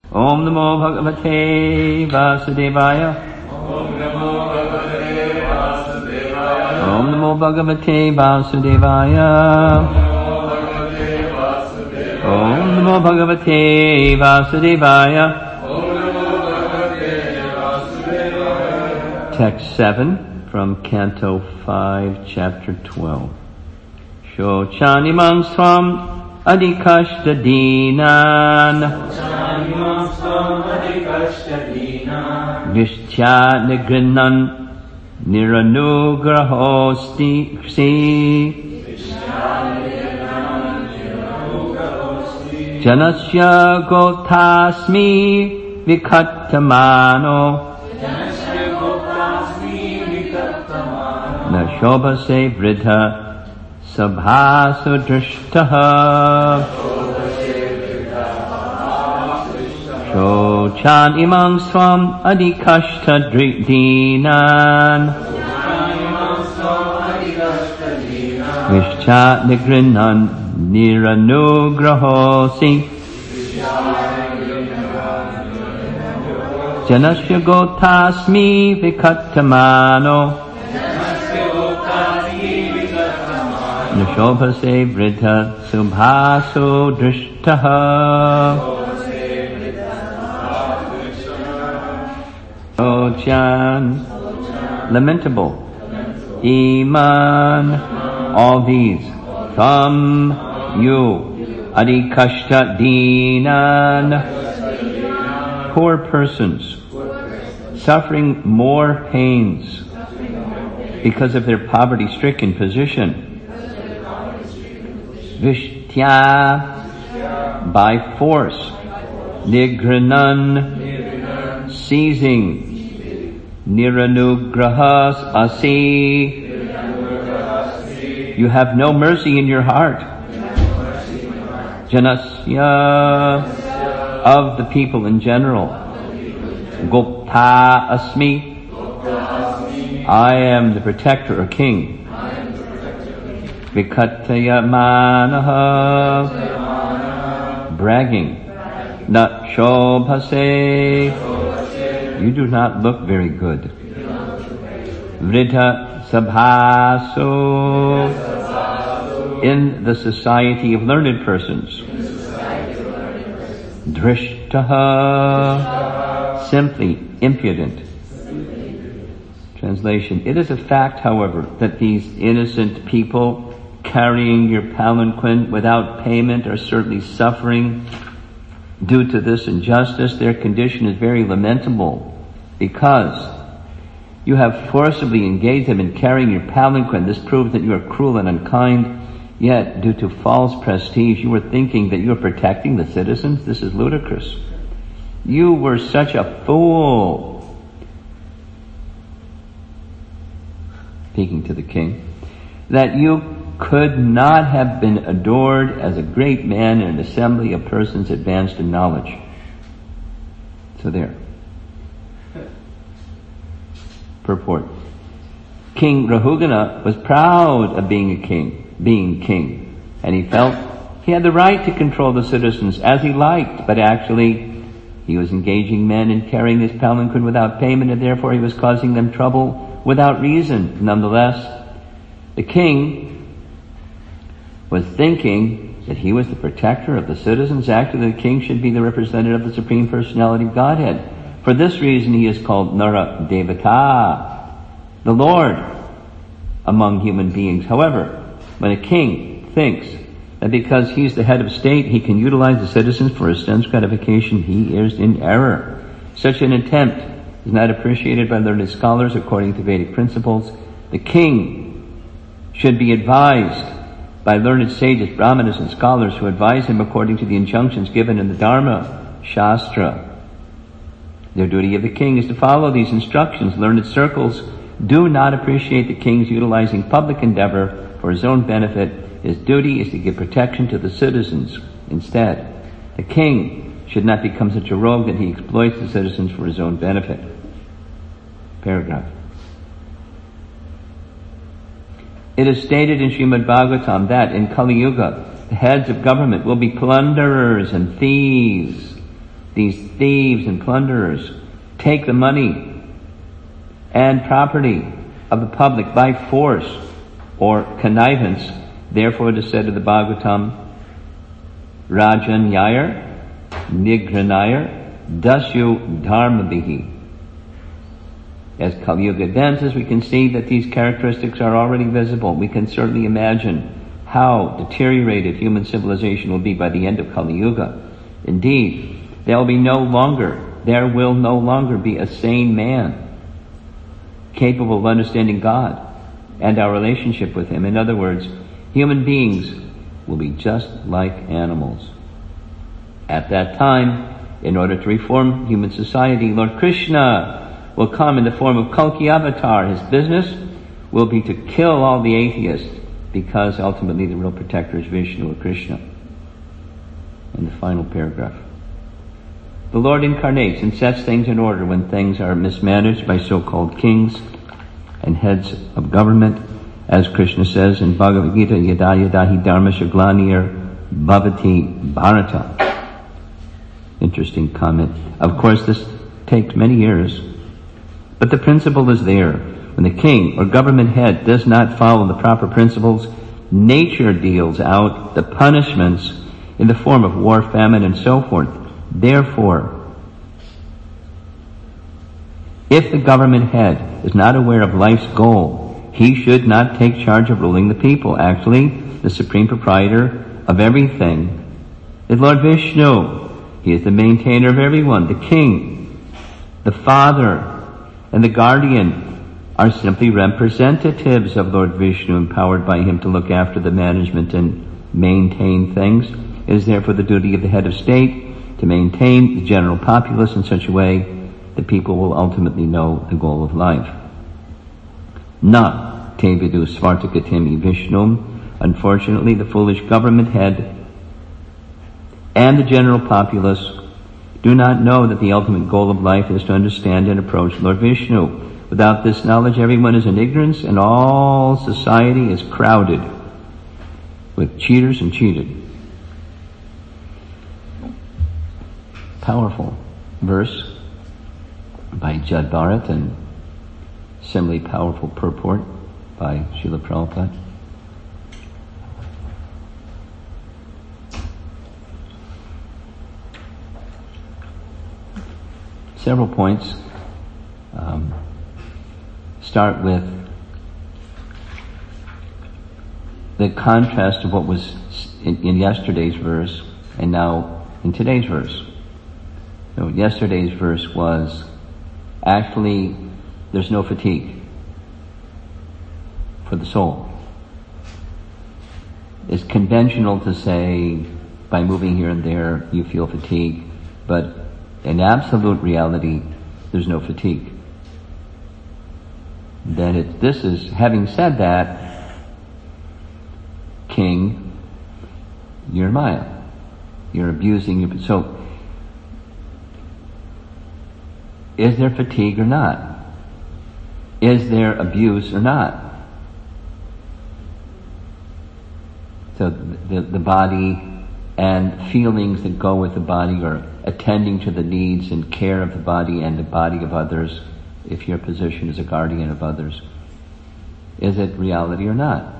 Om Namo Bhagavate Vasudevaya. Om Namo Bhagavate Vasudevaya. Om Namo Bhagavate Vasudevaya. Om Namo Bhagavate Vasudevaya. Text 7 from Canto 5, Chapter 12. Shochanimam swam adikashta dinan Vishtya nigrinan niranugrahosti Janasya gotasmi vikattamano Na shobhase vridha sabhasu drishtaha Shochan imam swam adikashta dinan Vishcha nigrinan niranugrahosi Janasya gotasmi vikattamano Nashobhase vridha subhaso drishtaha Shochan, lamentable. Iman, all these. Tam, you. Adikashta dinan, poor persons, suffering more pains because of their poverty-stricken position. Vishtya, by force. Nigranan, seizing. Niranugrahas asi, you have no mercy in your heart. Janasya, of the people in general. Gopta asmi, I am the protector or king. Vikatayamanaha, bragging. Na shobhase, you do not look very good. Vridha sabhaso, in the society of learned persons. Drishtaha, simply impudent. Translation: it is a fact, however, that these innocent people carrying your palanquin without payment are certainly suffering due to this injustice. Their condition is very lamentable, because you have forcibly engaged them in carrying your palanquin. This proves that you are cruel and unkind. Yet, due to false prestige, you were thinking that you are protecting the citizens. This is ludicrous. You were such a fool. Speaking to the king, that you could not have been adored as a great man in an assembly of persons advanced in knowledge. So there. Purport. King Rahugana was proud of being king, and he felt he had the right to control the citizens as he liked, but actually he was engaging men in carrying his palanquin without payment, and therefore he was causing them trouble without reason. Nonetheless, the king was thinking that he was the protector of the citizens. Actually, the king should be the representative of the Supreme Personality of Godhead. For this reason, he is called Nara Devata, the Lord among human beings. However, when a king thinks that because he's the head of state, he can utilize the citizens for his sense gratification, he is in error. Such an attempt is not appreciated by learned scholars according to Vedic principles. The king should be advised by learned sages, brahmanas, and scholars who advise him according to the injunctions given in the Dharma Shastra. The duty of the king is to follow these instructions. Learned circles do not appreciate the king's utilizing public endeavor for his own benefit. His duty is to give protection to the citizens. Instead, the king should not become such a rogue that he exploits the citizens for his own benefit. Paragraph. It is stated in Srimad Bhagavatam that in Kali Yuga, the heads of government will be plunderers and thieves. these thieves and plunderers take the money and property of the public by force or connivance. Therefore it is said of the Bhagavatam, Rajanyayar, Nigranayar, Dasyu Dharmabihi. As Kali Yuga advances, we can see that these characteristics are already visible. We can certainly imagine how deteriorated human civilization will be by the end of Kali Yuga. Indeed, there will no longer be a sane man capable of understanding God and our relationship with Him. In other words, human beings will be just like animals. At that time, in order to reform human society, Lord Krishna will come in the form of Kalki Avatar. His business will be to kill all the atheists, because ultimately the real protector is Vishnu or Krishna. In the final paragraph, the Lord incarnates and sets things in order when things are mismanaged by so-called kings and heads of government. As Krishna says in Bhagavad Gita, Yada yada hi dharma shaglanir bhavati bharata. Interesting comment. Of course, this takes many years, but the principle is there. When the king or government head does not follow the proper principles, nature deals out the punishments in the form of war, famine, and so forth. Therefore, if the government head is not aware of life's goal, he should not take charge of ruling the people. Actually, the supreme proprietor of everything is Lord Vishnu. He is the maintainer of everyone. The king, the father, and the guardian are simply representatives of Lord Vishnu, empowered by him to look after the management and maintain things. It is therefore the duty of the head of state to maintain the general populace in such a way that people will ultimately know the goal of life. Na te vidu svartakatimi Vishnum. Unfortunately, the foolish government head and the general populace do not know that the ultimate goal of life is to understand and approach Lord Vishnu. Without this knowledge, everyone is in ignorance, and all society is crowded with cheaters and cheated. Powerful verse by Jad Bharat, and similarly powerful purport by Srila Prabhupada. Several points. Start with the contrast of what was in yesterday's verse and now in today's verse. So yesterday's verse was actually there's no fatigue for the soul. It's conventional to say by moving here and there you feel fatigue, but in absolute reality there's no fatigue. Having said that, King, you're Maya. You're abusing your... So, is there fatigue or not? Is there abuse or not? So the body and feelings that go with the body, or attending to the needs and care of the body and the body of others, if your position is a guardian of others, is it reality or not?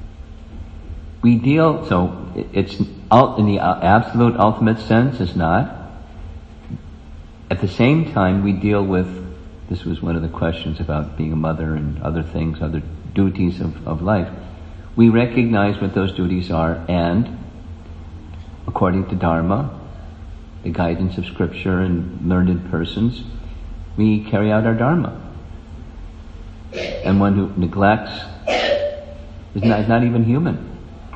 It's in the absolute ultimate sense, it's not. At the same time, we deal with, this was one of the questions about being a mother and other things, other duties of life. We recognize what those duties are, and according to Dharma, the guidance of scripture and learned persons, we carry out our Dharma. And one who neglects is not even human.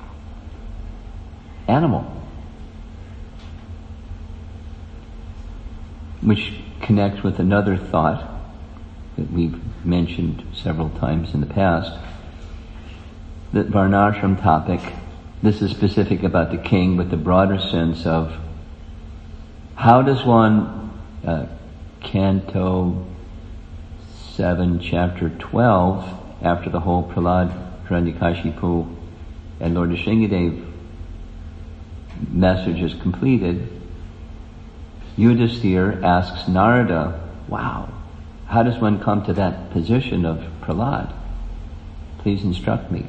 Animal. Which connects with another thought that we've mentioned several times in the past, that Varnashram topic, this is specific about the king, but the broader sense of how does one, Canto 7, Chapter 12, after the whole Prahlad, Hiranyakashipu, and Lord Nrsimhadev message is completed, Yudhisthira asks Narada, wow, how does one come to that position of Prahlad? Please instruct me.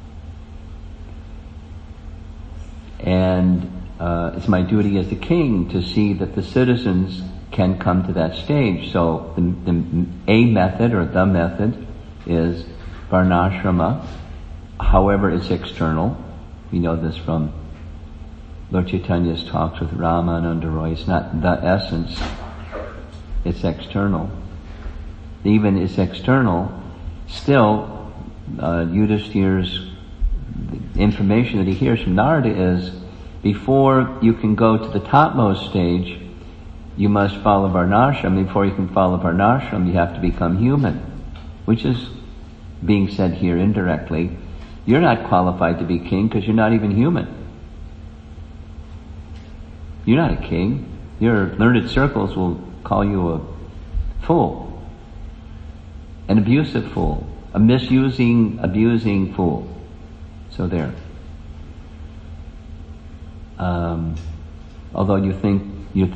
And it's my duty as the king to see that the citizens can come to that stage. So a method or the method is varnashrama. However, it's external. We know this from Lord Chaitanya's talks with Ramananda Roy. It's not the essence. It's external. Even it's external, still Yudhishthira's information that he hears from Narada is, before you can go to the topmost stage, you must follow varnashram. Before you can follow varnashram, you have to become human, which is being said here indirectly. You're not qualified to be king because you're not even human. You're not a king. Your learned circles will call you a fool, an abusive fool, a abusing fool. So there. Although you think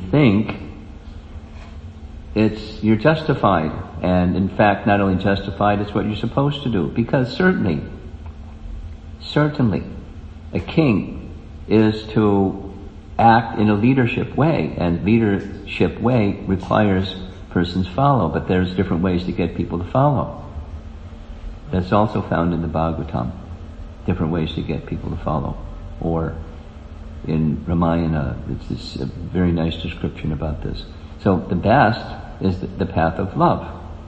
you're justified, and in fact not only justified, it's what you're supposed to do, because certainly a king is to act in a leadership way, and leadership way requires persons follow, but there's different ways to get people to follow. That's also found in the Bhagavatam, different ways to get people to follow. Or in Ramayana, it's this very nice description about this. So the best is the path of love.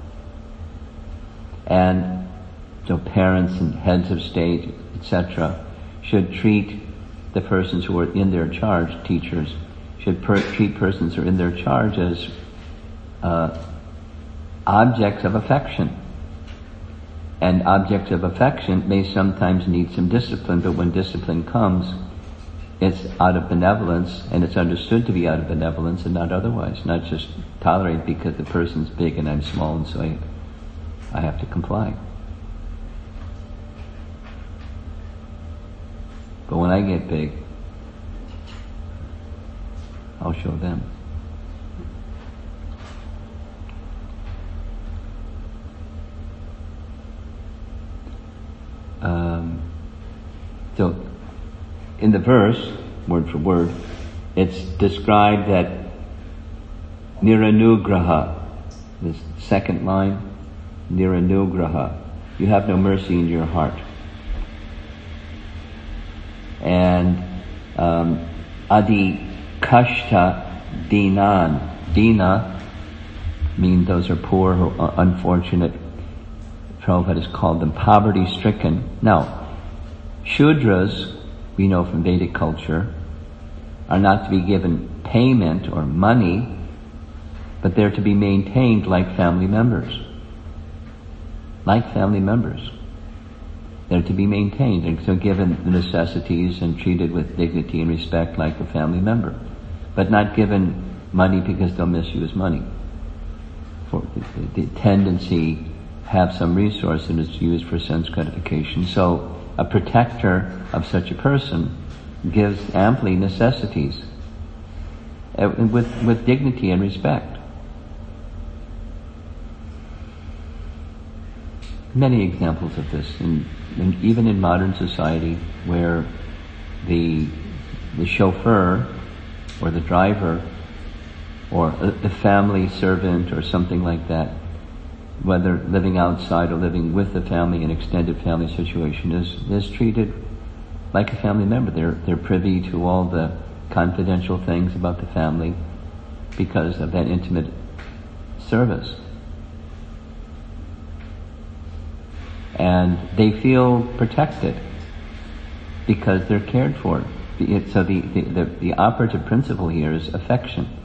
And so parents and heads of state, etc., should treat the persons who are in their charge, teachers, should treat persons who are in their charge as objects of affection. And objects of affection may sometimes need some discipline, but when discipline comes, it's out of benevolence, and it's understood to be out of benevolence and not otherwise, not just tolerate because the person's big and I'm small and so I have to comply. But when I get big, I'll show them. So, in the verse, word for word, it's described that Niranugraha, this second line, Niranugraha, you have no mercy in your heart. And Adi Kashta Dinan, Dina mean those are poor, unfortunate. Prabhupada has called them poverty-stricken. Now, Shudras, we know from Vedic culture, are not to be given payment or money, but they're to be maintained like family members. Like family members. They're to be maintained, and so given the necessities and treated with dignity and respect like a family member. But not given money because they'll misuse money. For the tendency have some resource and it's used for sense gratification. So a protector of such a person gives amply necessities with dignity and respect. Many examples of this, even in modern society, where the chauffeur or the driver or the family servant or something like that, whether living outside or living with the family, an extended family situation, is treated like a family member. They're privy to all the confidential things about the family because of that intimate service. And they feel protected because they're cared for. So the operative principle here is affection.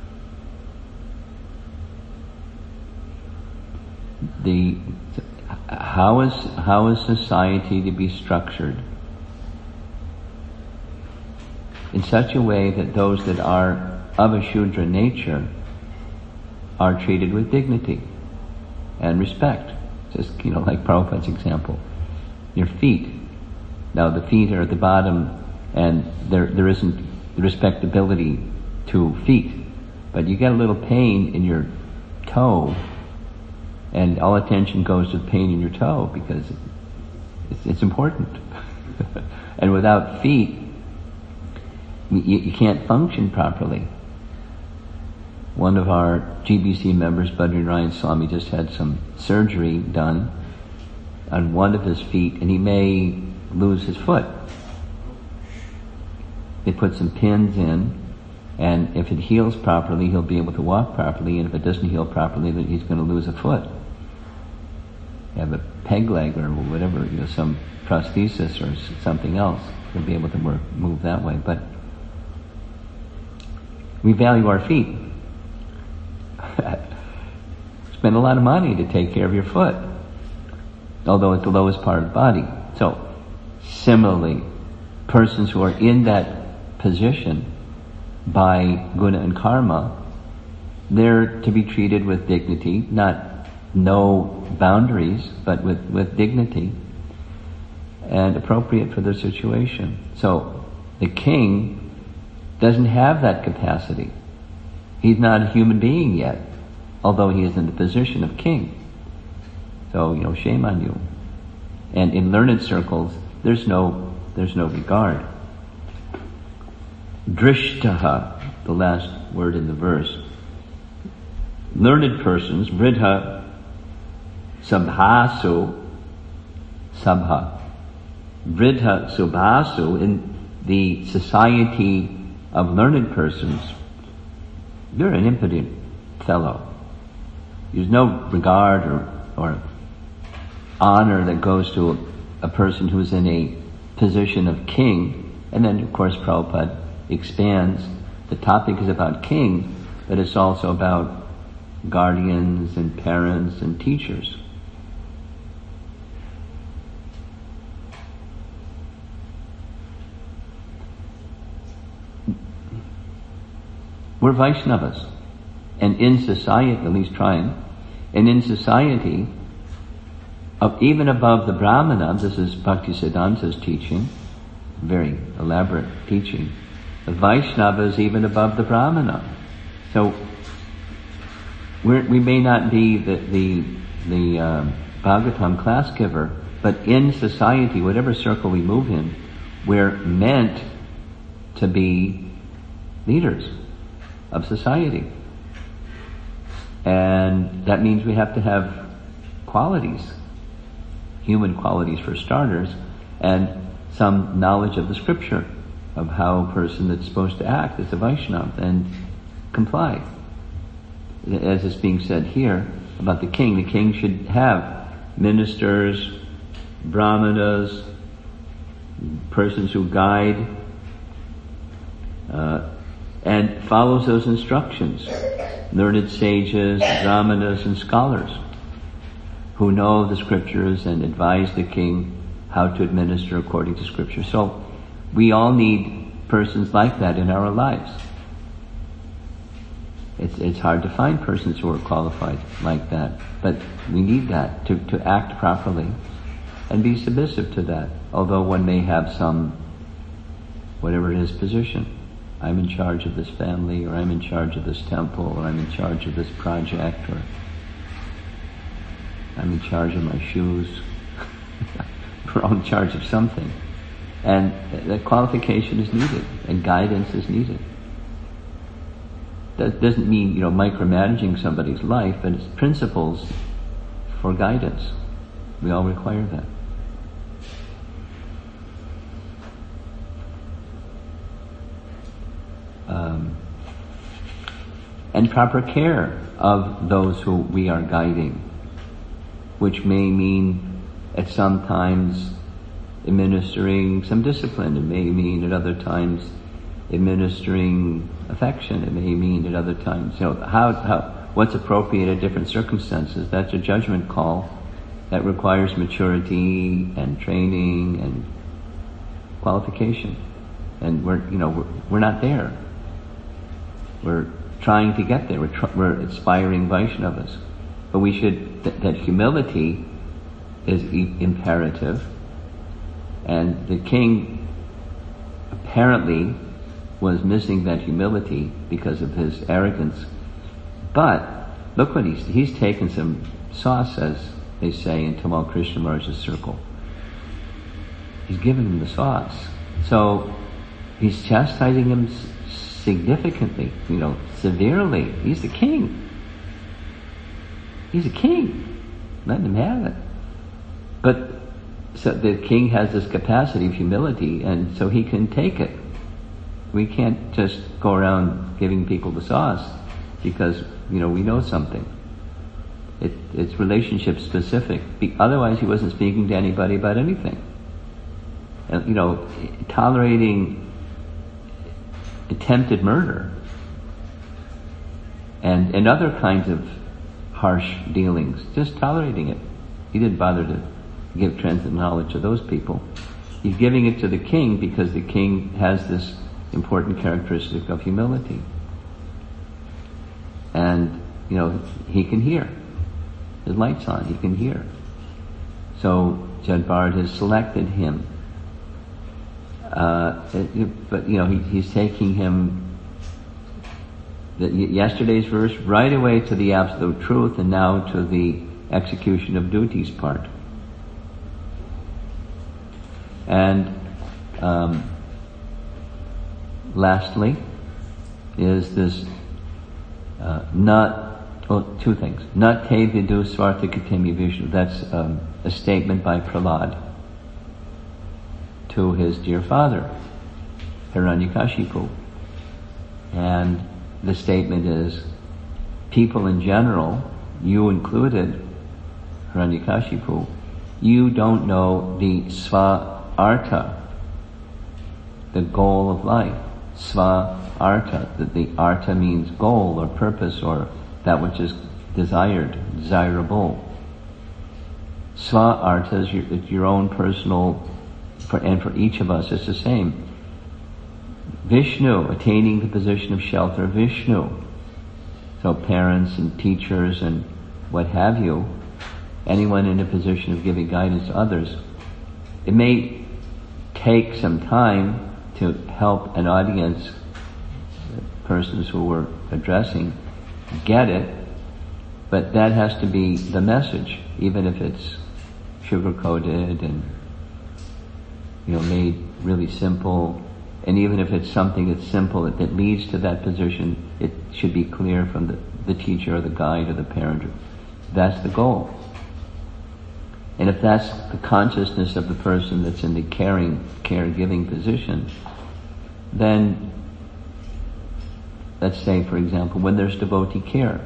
How is society to be structured in such a way that those that are of a Shudra nature are treated with dignity and respect? Just, like Prabhupada's example. Your feet. Now the feet are at the bottom and there isn't the respectability to feet. But you get a little pain in your toe, and all attention goes to the pain in your toe because it's important. And without feet, you can't function properly. One of our GBC members, Badrinarayan Swami, just had some surgery done on one of his feet, and he may lose his foot. They put some pins in, and if it heals properly, he'll be able to walk properly, and if it doesn't heal properly, then he's going to lose a foot. You have a peg leg or whatever, some prosthesis or something else, he'll be able to move that way. But we value our feet. Spend a lot of money to take care of your foot, although it's the lowest part of the body. So, similarly, persons who are in that position by guna and karma, they're to be treated with dignity, no boundaries, but with dignity, and appropriate for their situation. So, the king doesn't have that capacity. He's not a human being yet, although he is in the position of king. So, shame on you. And in learned circles, there's no regard. Drishtaha, the last word in the verse. Learned persons, vridha, sabhasu, vridha subhasu, in the society of learned persons, you're an impudent fellow. There's no regard or honor that goes to a person who's in a position of king. And then, of course, Prabhupada expands. The topic is about king, but it's also about guardians and parents and teachers. We're Vaishnavas, and in society, at least trying, and in society, even above the Brahmana, this is Bhaktisiddhanta's teaching, very elaborate teaching, the Vaishnava is even above the Brahmana. So, we may not be the Bhagavatam class giver, but in society, whatever circle we move in, we're meant to be leaders of society. And that means we have to have qualities, human qualities for starters, and some knowledge of the scripture, of how a person that's supposed to act as a Vaishnava and comply. As is being said here about the king should have ministers, brahmanas, persons who guide, and follows those instructions. Learned sages, brahmanas, and scholars who know the scriptures and advise the king how to administer according to scripture. So we all need persons like that in our lives. It's hard to find persons who are qualified like that, but we need that to act properly and be submissive to that, although one may have some, whatever it is, position. I'm in charge of this family, or I'm in charge of this temple, or I'm in charge of this project, or I'm in charge of my shoes. We're all in charge of something. And that qualification is needed, and guidance is needed. That doesn't mean, micromanaging somebody's life, but it's principles for guidance. We all require that. And proper care of those who we are guiding, which may mean at some times administering some discipline. It may mean at other times administering affection. It may mean at other times, what's appropriate at different circumstances. That's a judgment call that requires maturity and training and qualification. And we're not there. We're trying to get there. We're aspiring Vaishnavas. But we should, that humility is imperative. And the king apparently was missing that humility because of his arrogance. But look what he's taken some sauce, as they say in Tamal Krishnamurti's circle. He's given him the sauce. So he's chastising him significantly, severely. He's the king. He's a king. Let him have it. But so the king has this capacity of humility, and so he can take it. We can't just go around giving people the sauce because, we know something. It's relationship specific. Otherwise he wasn't speaking to anybody about anything. And, tolerating attempted murder and other kinds of harsh dealings, just tolerating it. He didn't bother to give transcendent knowledge to those people. He's giving it to the king because the king has this important characteristic of humility. And, he can hear. His light's on, he can hear. So Jad Bharat has selected him. But he's taking him, yesterday's verse, right away to the absolute truth, and now to the execution of duties part. And lastly is this two things. Nat te vidu swarthakatemi Vishnu. That's a statement by Prahlad to his dear father, Hiranyakashipu. And the statement is, people in general, you included, Hiranyakashipu, you don't know the sva-artha, the goal of life. Sva-artha, the artha means goal or purpose or that which is desired, desirable. Sva-artha is your own personal, and for each of us it's the same. Vishnu, attaining the position of shelter of Vishnu. So parents and teachers and what have you, anyone in a position of giving guidance to others, it may take some time to help an audience, persons who we're addressing, get it, but that has to be the message, even if it's sugar-coated and made really simple, and even if it's something that's simple that leads to that position, it should be clear from the teacher or the guide or the parent. That's the goal. And if that's the consciousness of the person that's in the caregiving position, then let's say, for example, when there's devotee care,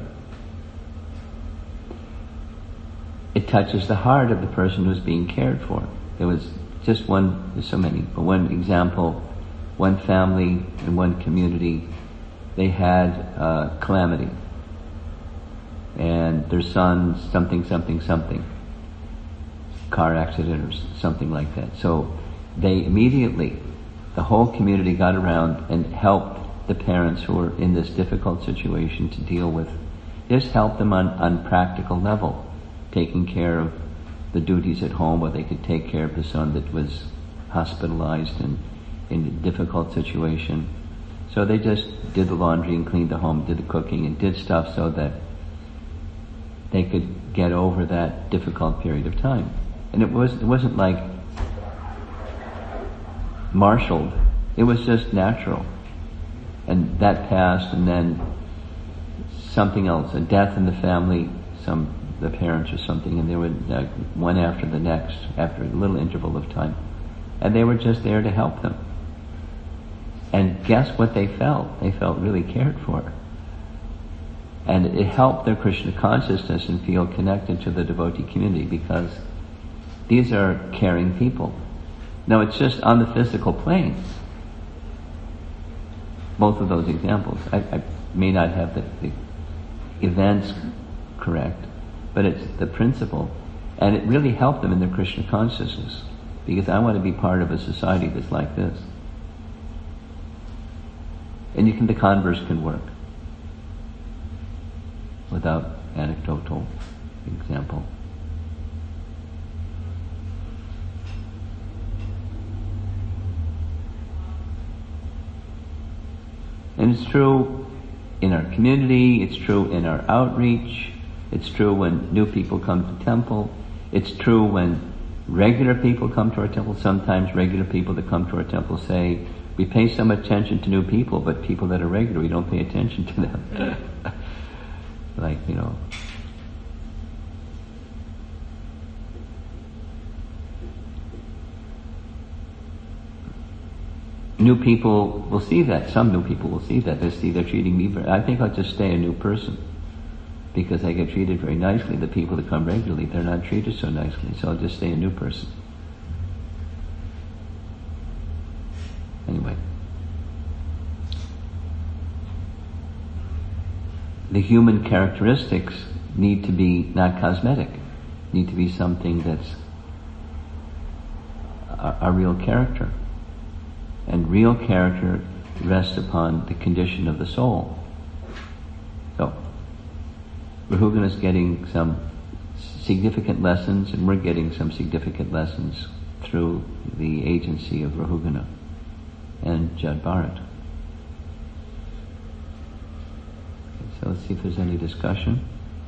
it touches the heart of the person who's being cared for. There was just one, there's so many, but one example, one family in one community, they had calamity. And their son, something, car accident or something like that. So they immediately, the whole community got around and helped the parents who were in this difficult situation to deal with. Just help them on practical level, taking care of the duties at home, where they could take care of the son that was hospitalized and in a difficult situation. So they just did the laundry and cleaned the home, did the cooking and did stuff so that they could get over that difficult period of time. And it wasn't like marshaled, it was just natural. And that passed, and then something else, a death in the family, the parents or something, and they were one after the next, after a little interval of time. And they were just there to help them. And guess what they felt? They felt really cared for. And it helped their Krishna consciousness and feel connected to the devotee community, because these are caring people. Now it's just on the physical plane. Both of those examples. I may not have the events correct, but it's the principle. And it really helped them in their Krishna consciousness, because I want to be part of a society that's like this. And the converse can work without anecdotal example. it's true in our community, it's true in our outreach, it's true when new people come to temple, it's true when regular people come to our temple. Sometimes regular people that come to our temple say, we pay some attention to new people, but people that are regular, we don't pay attention to them. Like, new people will see that. Some new people will see that. They see they're treating me I think I'll just stay a new person because I get treated very nicely. The people that come regularly, they're not treated so nicely, so I'll just stay a new person. Anyway. The human characteristics need to be not cosmetic, need to be something that's a real character. And real character rests upon the condition of the soul. So, Rahugana is getting some significant lessons, and we're getting some significant lessons through the agency of Rahugana and Jad Bharat. So let's see if there's any discussion.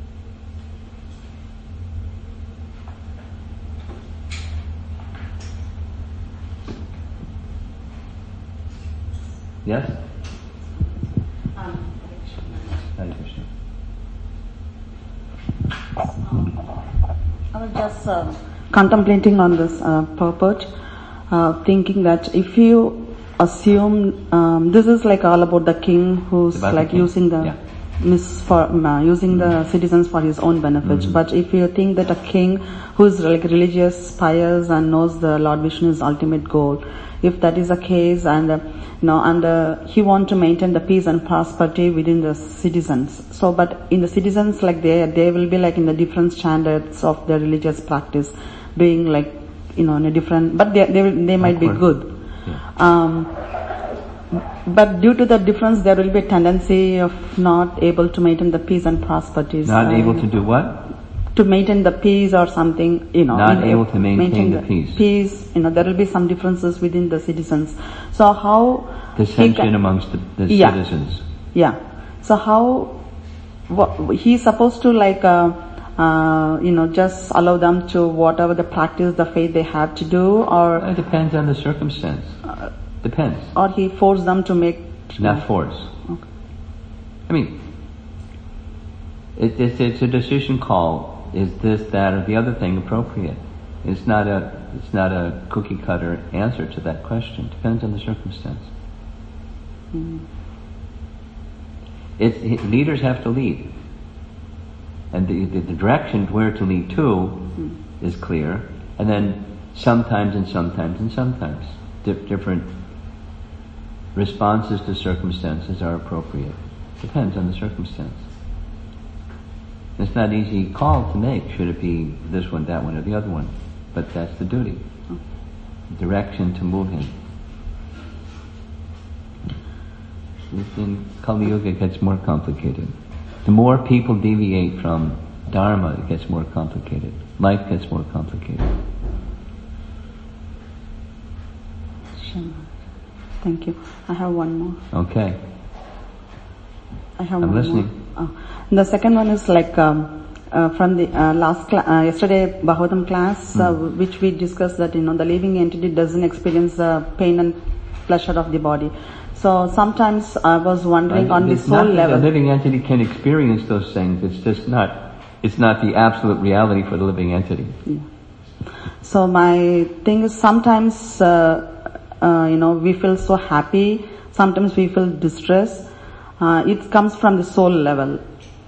Yes? Hare Krishna. I was just contemplating on this purport, thinking that if you assume this is like all about the king who's like using the using the citizens for his own benefit. Mm-hmm. But if you think that a king who is like religious, pious, and knows the Lord Vishnu's ultimate goal, if that is the case, and he want to maintain the peace and prosperity within the citizens. So, but in the citizens, like they will be like in the different standards of their religious practice, being like in a different, but they might be good. Yeah. But due to the difference, there will be a tendency of not able to maintain the peace and prosperity. Not able to do what? To maintain the peace or something, Not able to maintain the peace. Peace, there will be some differences within the citizens. So how... Dissension amongst the citizens. Yeah. So how... he's supposed to like, just allow them to whatever the practice, the faith they have to do, or... It depends on the circumstance. Depends. Or he forced them to make... Not force. Okay. I mean, it's a decision call. Is this, that, or the other thing appropriate? It's not a cookie cutter answer to that question. It depends on the circumstance. Mm. Leaders have to lead. And the direction where to lead to is clear. And then sometimes different responses to circumstances are appropriate. Depends on the circumstance. It's not an easy call to make. Should it be this one, that one, or the other one? But that's the duty. Direction to move in. In Kali Yuga it gets more complicated. The more people deviate from Dharma, it gets more complicated. Life gets more complicated. Sure. Thank you. I have one more. Okay. I'm listening. The second one is like from the yesterday Bhagavatam class, which we discussed that the living entity doesn't experience the pain and pleasure of the body. So sometimes I was wondering on the soul level. The living entity can experience those things. It's just not. It's not the absolute reality for the living entity. Yeah. So my thing is sometimes we feel so happy. Sometimes we feel distress. It comes from the soul level.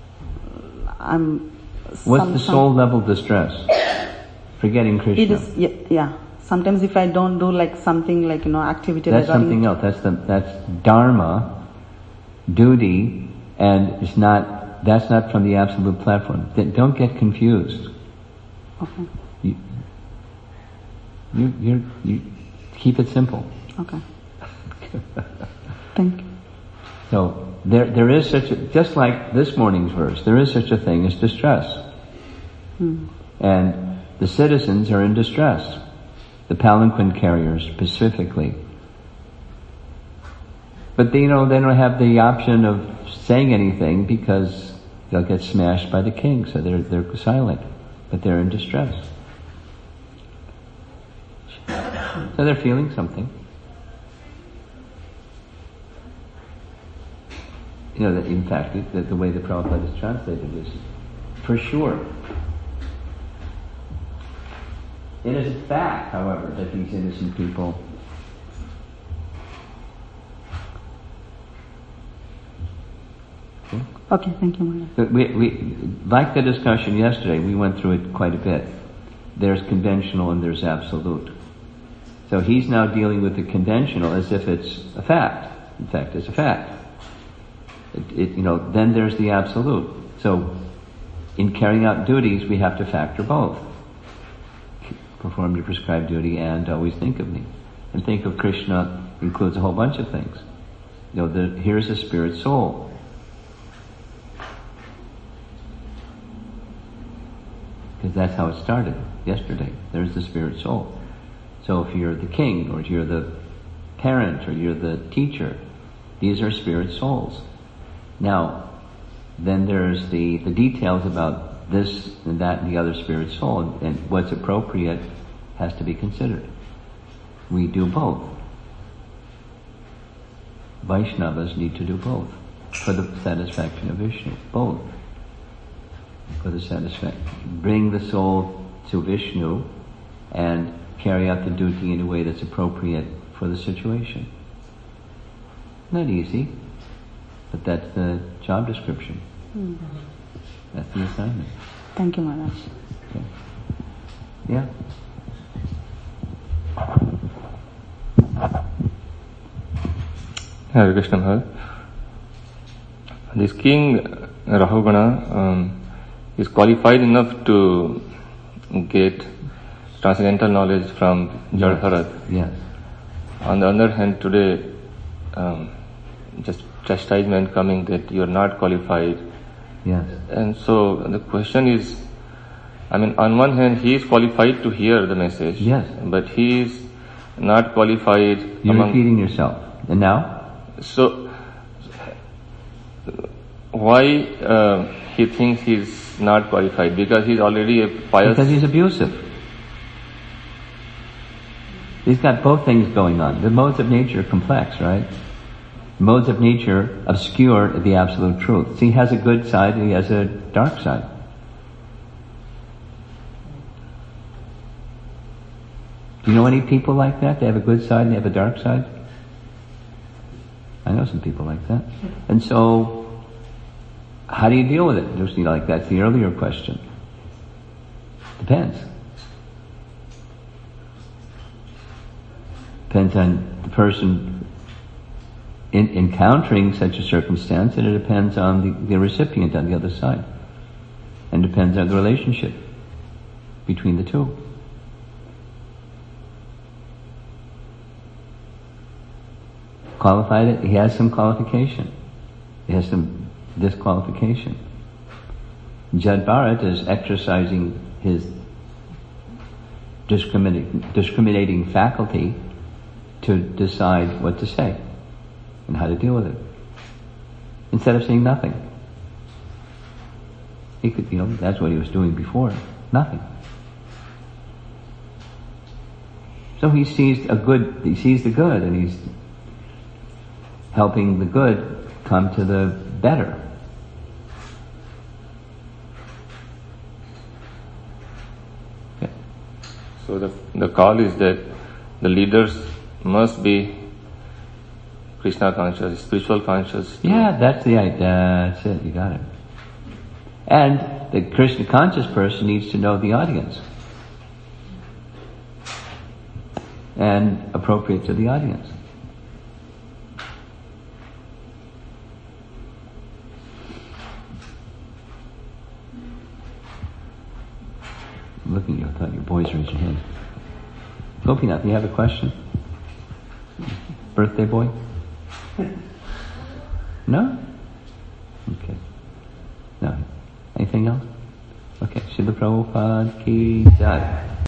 What's the soul level distress? Forgetting Krishna. It is, yeah. Sometimes if I don't do like something like, activity. That's something else. That's dharma, duty, and that's not from the absolute platform. Don't get confused. Okay. You keep it simple. Okay. Thank you. So, there is just like this morning's verse, there is such a thing as distress. And the citizens are in distress. The palanquin carriers specifically. But they don't have the option of saying anything because they'll get smashed by the king, so they're silent. But they're in distress. So they're feeling something. That in fact, the way the Prabhupada is translated is for sure. It is a fact, however, that these innocent people Okay, thank you, Maharaj. But we like the discussion yesterday, we went through it quite a bit. There's conventional and there's absolute. So he's now dealing with the conventional as if it's a fact. In fact, it's a fact. Then there's the absolute. So in carrying out duties, we have to factor both. Perform your prescribed duty and always think of me. And think of Krishna includes a whole bunch of things. Here's a spirit soul. Because that's how it started yesterday. There's the spirit soul. So if you're the king, or if you're the parent, or you're the teacher, these are spirit souls. Now, then there's the details about this and that and the other spirit soul, and what's appropriate has to be considered. We do both. Vaishnavas need to do both for the satisfaction of Vishnu. Both. For the satisfaction. Bring the soul to Vishnu and carry out the duty in a way that's appropriate for the situation. Not easy, but that's the job description. That's the assignment. Thank you, Maharaj. Okay. Yeah. Hare Krishna Maharaj. This king Rahugana is qualified enough to get transcendental knowledge from Jada Bharat. Yes. On the other hand, today, just chastisement coming that you are not qualified. Yes. And so the question is, on one hand, he is qualified to hear the message. Yes. But he is not qualified. You're repeating yourself. And now? So, why he thinks he's not qualified? Because he's already a pious... Because he's abusive. He's got both things going on. The modes of nature are complex, right? Modes of nature obscure the absolute truth. So he has a good side and he has a dark side. Do you know any people like that? They have a good side and they have a dark side? I know some people like that. And so, how do you deal with it? Just like that's the earlier question. Depends. Depends on the person encountering such a circumstance, and it depends on the recipient on the other side. And depends on the relationship between the two. Qualified, he has some qualification. He has some disqualification. Jada Bharat is exercising his discriminating faculty to decide what to say and how to deal with it, instead of saying nothing. He could, that's what he was doing before. Nothing. So he sees the good, and he's helping the good come to the better. Okay. So the call is that the leaders must be Krishna conscious, spiritual conscious. Yeah, that's the idea. That's it. You got it. And the Krishna conscious person needs to know the audience and appropriate to the audience. I'm looking at you. I thought your boys raised your hand. Gopinath, you have a question? Birthday boy? No? Okay. No. Anything else? Okay. Srila Prabhupada ki jai.